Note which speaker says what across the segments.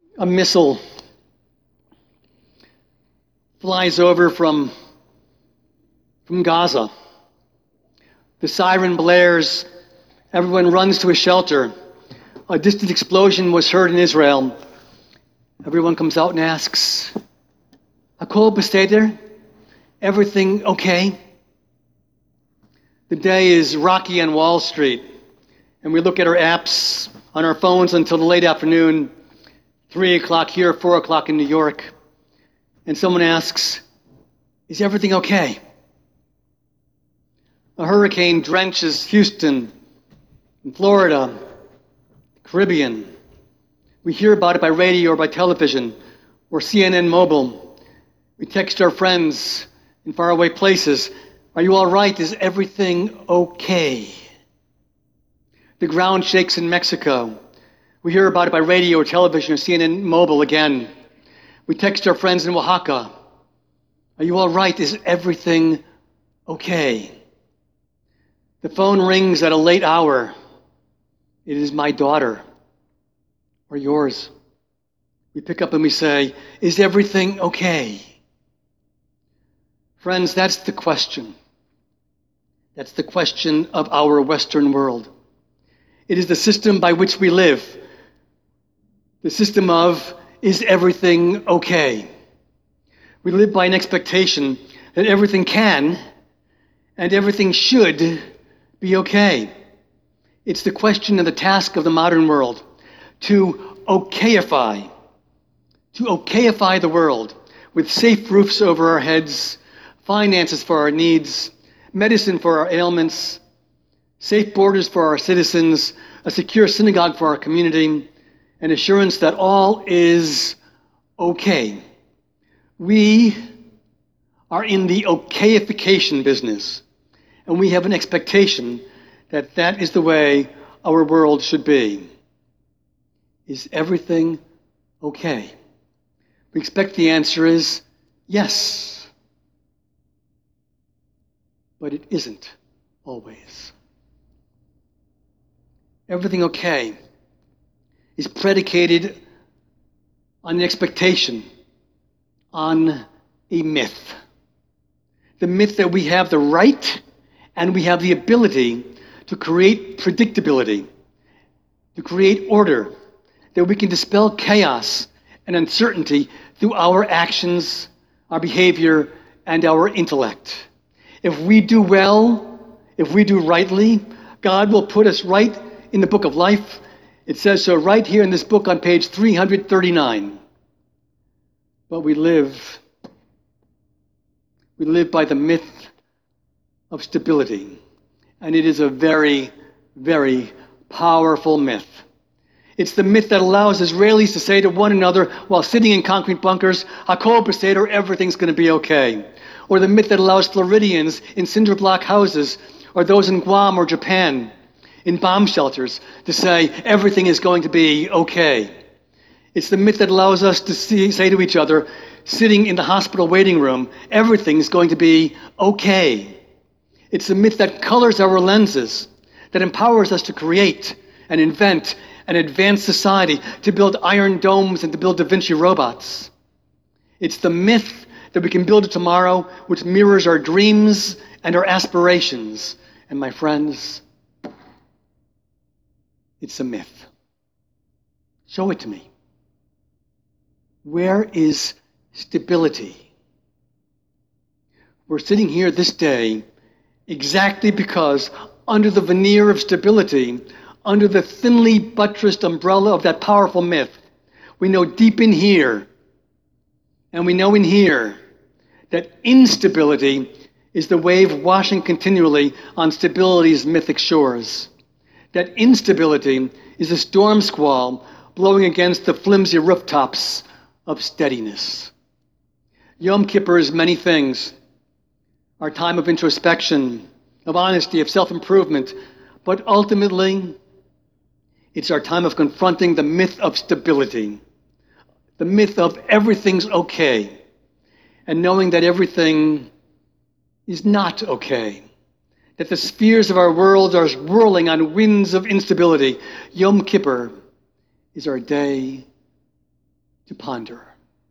Speaker 1: A missile flies over from Gaza. The siren blares. Everyone runs to a shelter. A distant explosion was heard in Israel. Everyone comes out and asks, Hakol Beseder? Everything okay? The day is rocky on Wall Street, and we look at our apps on our phones until the late afternoon, 3 o'clock here, 4 o'clock in New York, and someone asks, is everything okay? A hurricane drenches Houston, in Florida, the Caribbean. We hear about it by radio or by television or CNN Mobile. We text our friends in faraway places. Are you all right? Is everything okay? The ground shakes in Mexico. We hear about it by radio or television or CNN Mobile again. We text our friends in Oaxaca. Are you all right? Is everything okay? The phone rings at a late hour. It is my daughter or yours. We pick up and we say, is everything okay? Friends, that's the question. That's the question of our Western world. It is the system by which we live. The system of, is everything okay? We live by an expectation that everything can and everything should be okay. It's the question and the task of the modern world to okayify the world with safe roofs over our heads, finances for our needs, medicine for our ailments, safe borders for our citizens, a secure synagogue for our community, and assurance that all is okay. We are in the okayification business, and we have an expectation that that is the way our world should be. Is everything okay? We expect the answer is yes. But it isn't always. Everything okay is predicated on an expectation, on a myth. The myth that we have the right and we have the ability to create predictability, to create order, that we can dispel chaos and uncertainty through our actions, our behavior, and our intellect. If we do well, if we do rightly, God will put us right in the book of life. It says so right here in this book on page 339. But we live by the myth of stability. And it is a very, very powerful myth. It's the myth that allows Israelis to say to one another while sitting in concrete bunkers, Hakol Beseder, everything's going to be okay. Or the myth that allows Floridians in cinder block houses, or those in Guam or Japan, in bomb shelters, to say everything is going to be okay. It's the myth that allows us to say to each other, sitting in the hospital waiting room, everything's going to be okay. It's the myth that colors our lenses, that empowers us to create and invent and advance society, to build iron domes and to build Da Vinci robots. It's the myth that we can build a tomorrow which mirrors our dreams and our aspirations. And my friends, it's a myth. Show it to me. Where is stability? We're sitting here this day exactly because under the veneer of stability, under the thinly buttressed umbrella of that powerful myth, we know deep in here, and we know in here, that instability is the wave washing continually on stability's mythic shores. That instability is a storm squall blowing against the flimsy rooftops of steadiness. Yom Kippur is many things. Our time of introspection, of honesty, of self-improvement, but ultimately, it's our time of confronting the myth of stability, the myth of everything's okay, and knowing that everything is not okay, that the spheres of our world are whirling on winds of instability. Yom Kippur is our day to ponder.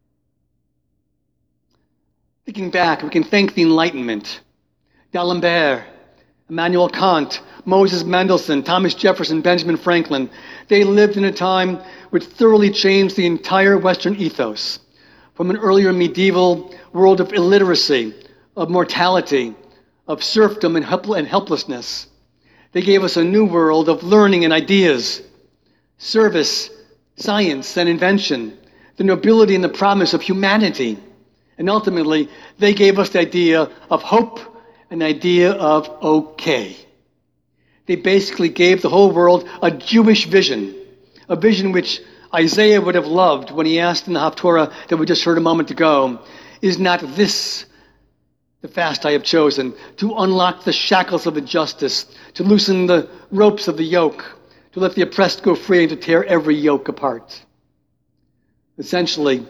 Speaker 1: Thinking back, we can thank the Enlightenment. D'Alembert, Immanuel Kant, Moses Mendelssohn, Thomas Jefferson, Benjamin Franklin. They lived in a time which thoroughly changed the entire Western ethos. From an earlier medieval world of illiteracy, of mortality, of serfdom and helplessness, they gave us a new world of learning and ideas, service, science and invention, the nobility and the promise of humanity. And ultimately, they gave us the idea of hope, an idea of okay. They basically gave the whole world a Jewish vision, a vision which Isaiah would have loved when he asked in the Haftorah that we just heard a moment ago, is not this the fast I have chosen, to unlock the shackles of injustice, to loosen the ropes of the yoke, to let the oppressed go free and to tear every yoke apart. Essentially,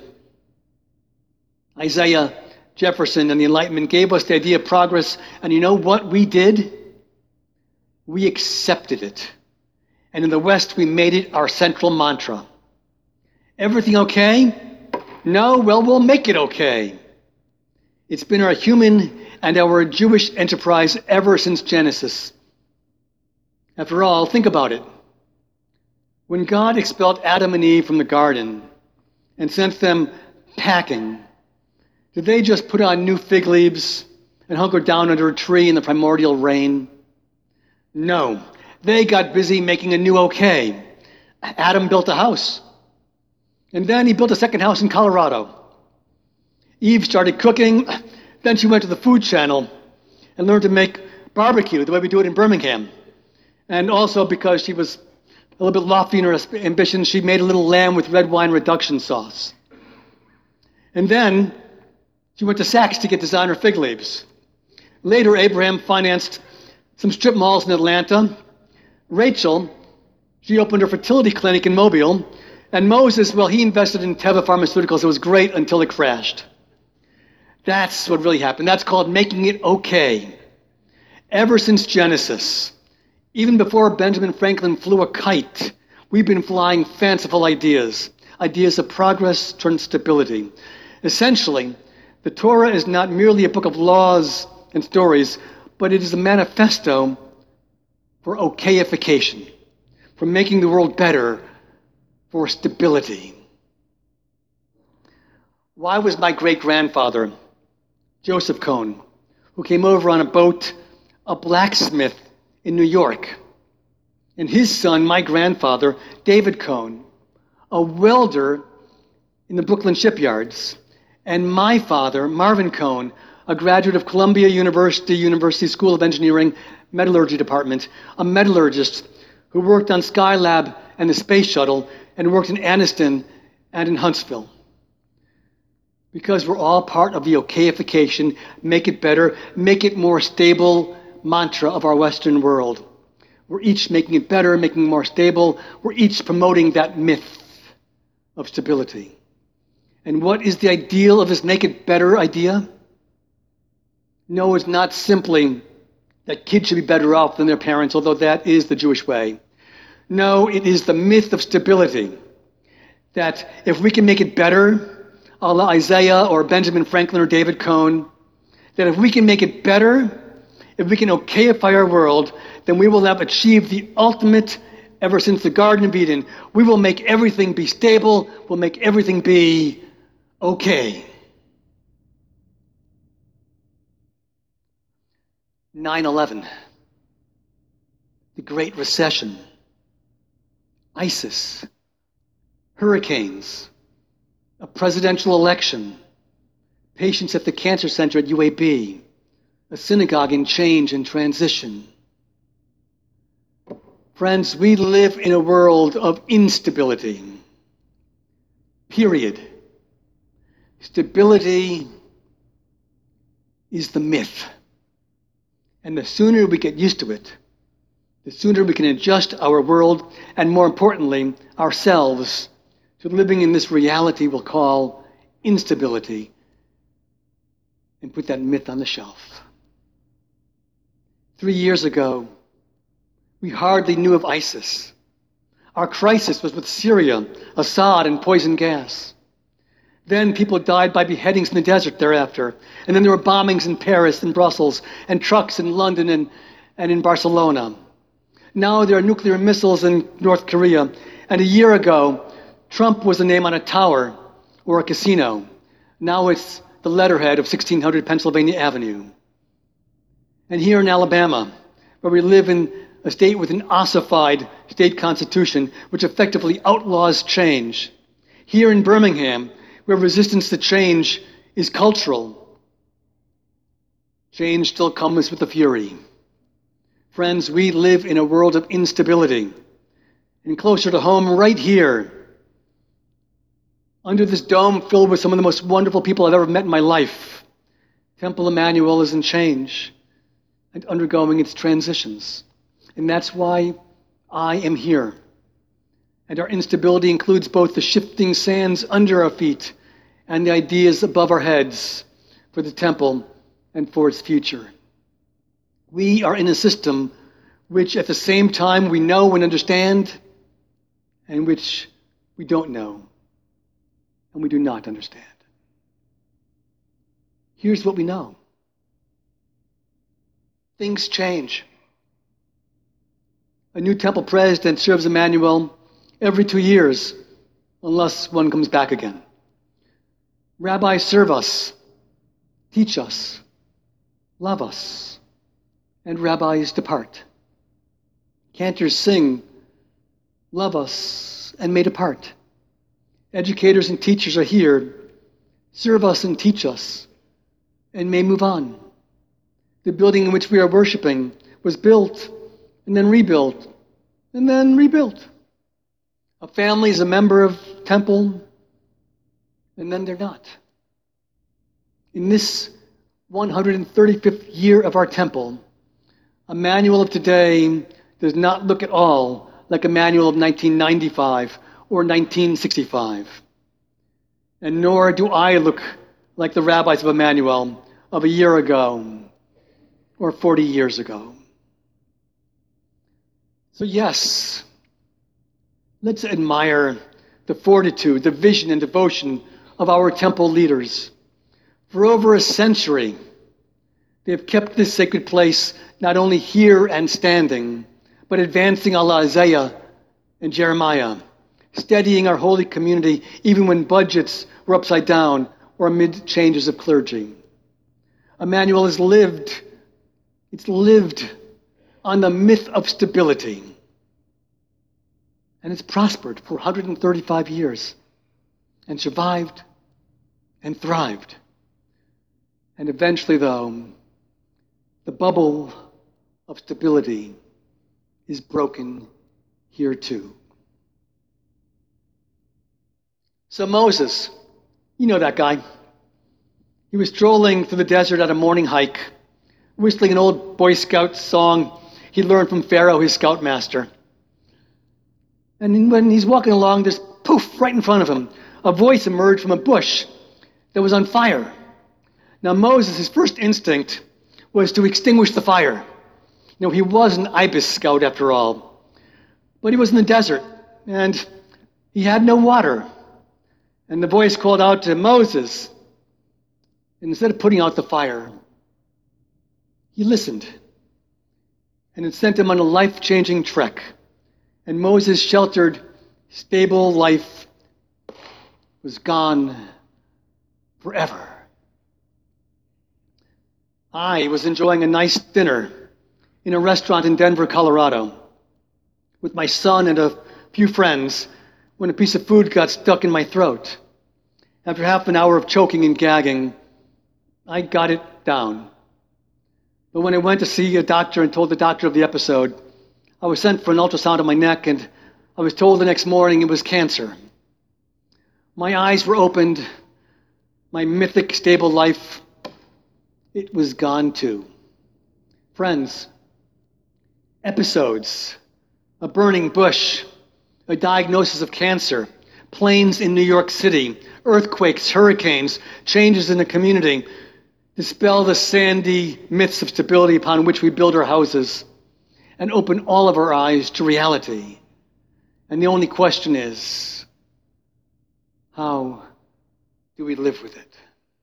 Speaker 1: Isaiah, Jefferson, and the Enlightenment gave us the idea of progress, and you know what we did? We accepted it. And in the West, we made it our central mantra. Everything okay? No? Well, we'll make it okay. It's been our human and our Jewish enterprise ever since Genesis. After all, think about it. When God expelled Adam and Eve from the garden and sent them packing, did they just put on new fig leaves and hunker down under a tree in the primordial rain? No. They got busy making a new okay. Adam built a house. And then he built a second house in Colorado. Eve started cooking. Then she went to the Food Channel and learned to make barbecue the way we do it in Birmingham. And also because she was a little bit lofty in her ambitions, she made a little lamb with red wine reduction sauce. And then she went to Saks to get designer fig leaves. Later, Abraham financed some strip malls in Atlanta. Rachel, she opened her fertility clinic in Mobile. And Moses, well, he invested in Teva Pharmaceuticals. It was great until it crashed. That's what really happened. That's called making it okay. Ever since Genesis, even before Benjamin Franklin flew a kite, we've been flying fanciful ideas, ideas of progress toward stability. Essentially, the Torah is not merely a book of laws and stories, but it is a manifesto for okayification, for making the world better, for stability. Why was my great-grandfather, Joseph Cohn, who came over on a boat, a blacksmith in New York, and his son, my grandfather, David Cohn, a welder in the Brooklyn shipyards, and my father, Marvin Cohn, a graduate of Columbia University School of Engineering, Metallurgy Department, a metallurgist who worked on Skylab and the space shuttle and worked in Anniston and in Huntsville. Because we're all part of the okayification, make it better, make it more stable mantra of our Western world. We're each making it better, making it more stable. We're each promoting that myth of stability. And what is the ideal of this make it better idea? No, it's not simply that kids should be better off than their parents, although that is the Jewish way. No, it is the myth of stability. That if we can make it better, a la Isaiah or Benjamin Franklin or David Cohn, that if we can make it better, if we can okayify our world, then we will have achieved the ultimate ever since the Garden of Eden. We will make everything be stable. We'll make everything be okay. 9/11, the Great Recession, ISIS, hurricanes, a presidential election, patients at the cancer center at UAB, a synagogue in change and transition. Friends, we live in a world of instability. Period. Stability is the myth. And the sooner we get used to it, the sooner we can adjust our world, and more importantly, ourselves, to living in this reality we'll call instability, and put that myth on the shelf. 3 years ago, we hardly knew of ISIS. Our crisis was with Syria, Assad, and poison gas. Then people died by beheadings in the desert thereafter. And then there were bombings in Paris and Brussels, and trucks in London and in Barcelona. Now there are nuclear missiles in North Korea. And a year ago, Trump was a name on a tower or a casino. Now it's the letterhead of 1600 Pennsylvania Avenue. And here in Alabama, where we live in a state with an ossified state constitution, which effectively outlaws change. Here in Birmingham, where resistance to change is cultural, change still comes with the fury. Friends, we live in a world of instability. And closer to home, right here, under this dome filled with some of the most wonderful people I've ever met in my life, Temple Emmanuel is in change and undergoing its transitions. And that's why I am here. And our instability includes both the shifting sands under our feet and the ideas above our heads for the temple and for its future. We are in a system which at the same time we know and understand, and which we don't know and we do not understand. Here's what we know. Things change. A new temple president serves Emmanuel every 2 years, unless one comes back again. Rabbis serve us, teach us, love us, and rabbis depart. Cantors sing, love us, and may depart. Educators and teachers are here, serve us and teach us, and may move on. The building in which we are worshiping was built and then rebuilt, and then rebuilt. A family is a member of temple, and then they're not. In this 135th year of our temple, Emmanuel of today does not look at all like Emmanuel of 1995 or 1965. And nor do I look like the rabbis of Emmanuel of a year ago or 40 years ago. So yes, let's admire the fortitude, the vision, and devotion of our temple leaders. For over a century, they have kept this sacred place not only here and standing, but advancing Allah, Isaiah, and Jeremiah, steadying our holy community even when budgets were upside down or amid changes of clergy. Emmanuel has lived on the myth of stability. And it's prospered for 135 years and survived and thrived. And eventually, though, the bubble of stability is broken here too. So Moses, you know that guy. He was strolling through the desert at a morning hike, whistling an old Boy Scout song he learned from Pharaoh, his scoutmaster. And when he's walking along, there's poof, right in front of him, a voice emerged from a bush that was on fire. Now Moses, his first instinct was to extinguish the fire. You know, he was an Ibis scout after all. But he was in the desert, and he had no water. And the voice called out to Moses. And instead of putting out the fire, he listened. And it sent him on a life-changing trek. And Moses' sheltered, stable life was gone forever. I was enjoying a nice dinner in a restaurant in Denver, Colorado, with my son and a few friends when a piece of food got stuck in my throat. After half an hour of choking and gagging, I got it down. But when I went to see a doctor and told the doctor of the episode, I was sent for an ultrasound of my neck, and I was told the next morning it was cancer. My eyes were opened. My mythic, stable life, it was gone too. Friends, episodes, a burning bush, a diagnosis of cancer, planes in New York City, earthquakes, hurricanes, changes in the community, dispel the sandy myths of stability upon which we build our houses, and open all of our eyes to reality. And the only question is, how do we live with it?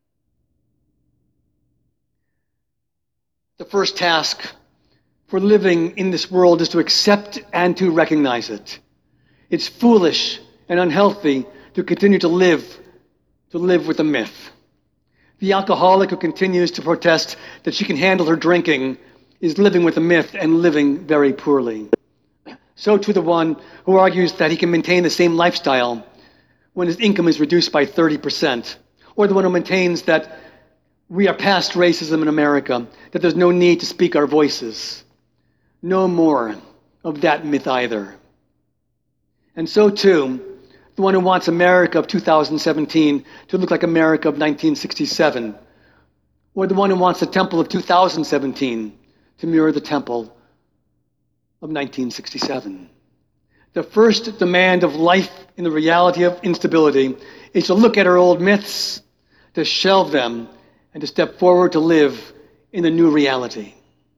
Speaker 1: The first task for living in this world is to accept and to recognize it. It's foolish and unhealthy to continue to live with a myth. The alcoholic who continues to protest that she can handle her drinking is living with a myth and living very poorly. So too the one who argues that he can maintain the same lifestyle when his income is reduced by 30%, or the one who maintains that we are past racism in America, that there's no need to speak our voices. No more of that myth either. And so too, the one who wants America of 2017 to look like America of 1967, or the one who wants the temple of 2017 to mirror the temple of 1967. The first demand of life in the reality of instability is to look at our old myths, to shelve them, and to step forward to live in the new reality.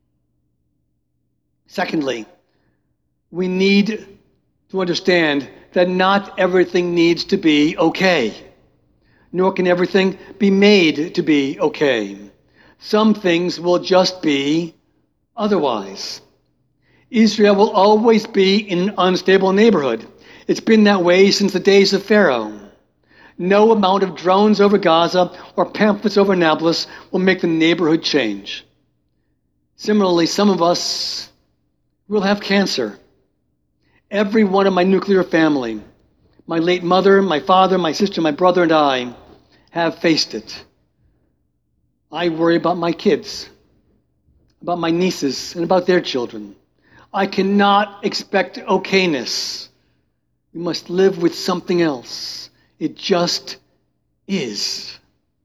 Speaker 1: Secondly, we need to understand that not everything needs to be okay, nor can everything be made to be okay. Some things will just be otherwise. Israel will always be in an unstable neighborhood. It's been that way since the days of Pharaoh. No amount of drones over Gaza or pamphlets over Nablus will make the neighborhood change. Similarly, some of us will have cancer. Every one of my nuclear family, my late mother, my father, my sister, my brother, and I have faced it. I worry about my kids, about my nieces, and about their children. I cannot expect okayness. We must live with something else. It just is.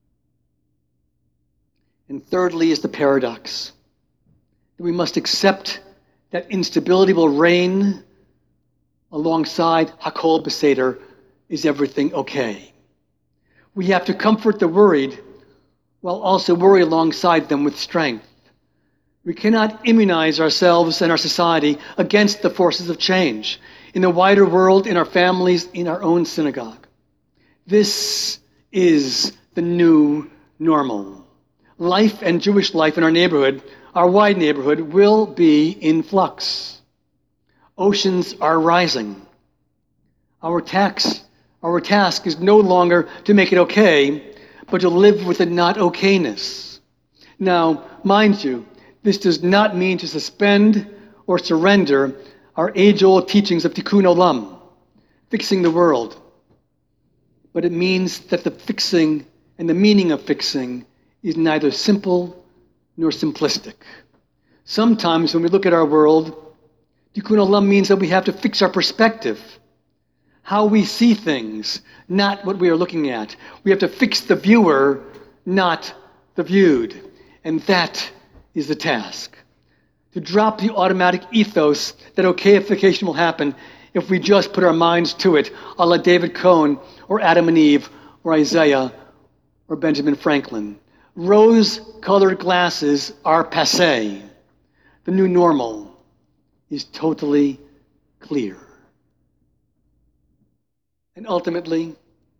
Speaker 1: And thirdly is the paradox. We must accept that instability will reign alongside Hakol Beseder, is everything okay? We have to comfort the worried while also worry alongside them with strength. We cannot immunize ourselves and our society against the forces of change in the wider world, in our families, in our own synagogue. This is the new normal. Life and Jewish life in our neighborhood, our wide neighborhood, will be in flux. Oceans are rising. Our task is no longer to make it okay, but to live with the not okayness. Now, mind you, this does not mean to suspend or surrender our age-old teachings of Tikkun Olam, fixing the world. But it means that the fixing and the meaning of fixing is neither simple nor simplistic. Sometimes when we look at our world, Tikkun Olam means that we have to fix our perspective, how we see things, not what we are looking at. We have to fix the viewer, not the viewed. And that is the task. To drop the automatic ethos that okayification will happen if we just put our minds to it, a la David Cohn, or Adam and Eve, or Isaiah, or Benjamin Franklin. Rose-colored glasses are passé. The new normal is totally clear. And ultimately,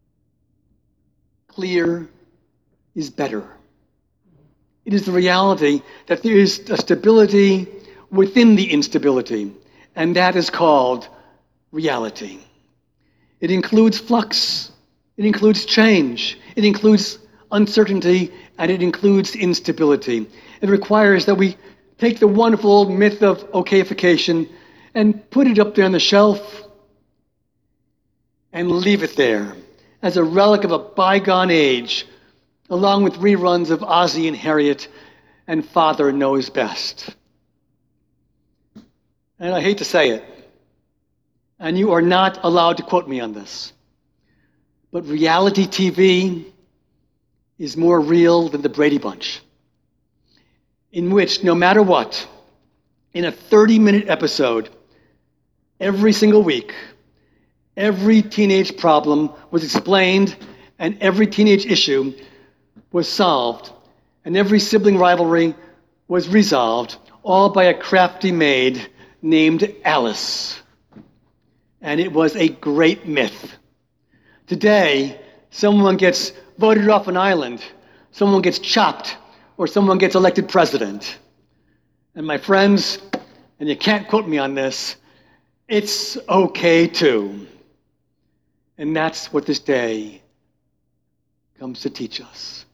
Speaker 1: clear is better. It is the reality that there is a stability within the instability, and that is called reality. It includes flux, it includes change, it includes uncertainty, and it includes instability. It requires that we take the wonderful old myth of okayification and put it up there on the shelf and leave it there as a relic of a bygone age, along with reruns of Ozzie and Harriet and Father Knows Best. And I hate to say it, and you are not allowed to quote me on this, but reality TV is more real than the Brady Bunch, in which, no matter what, in a 30-minute episode, every single week, every teenage problem was explained, and every teenage issue was solved, and every sibling rivalry was resolved, all by a crafty maid named Alice. And it was a great myth. Today, someone gets voted off an island, someone gets chopped, or someone gets elected president. And my friends, and you can't quote me on this, it's okay too. And that's what this day comes to teach us.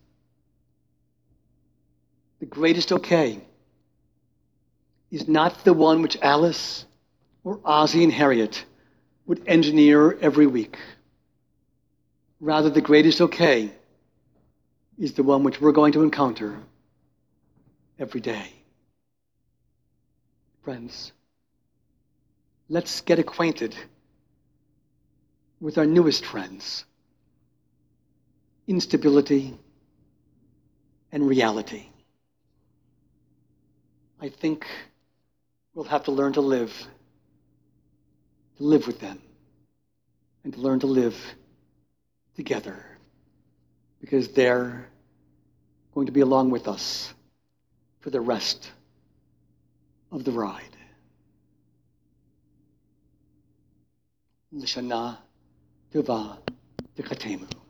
Speaker 1: The greatest okay is not the one which Alice or Ozzie and Harriet would engineer every week. Rather, the greatest okay is the one which we're going to encounter every day. Friends, let's get acquainted with our newest friends, instability and reality. I think we'll have to learn to live with them, and to learn to live together, because they're going to be along with us for the rest of the ride. L'shana tova t'chatemu.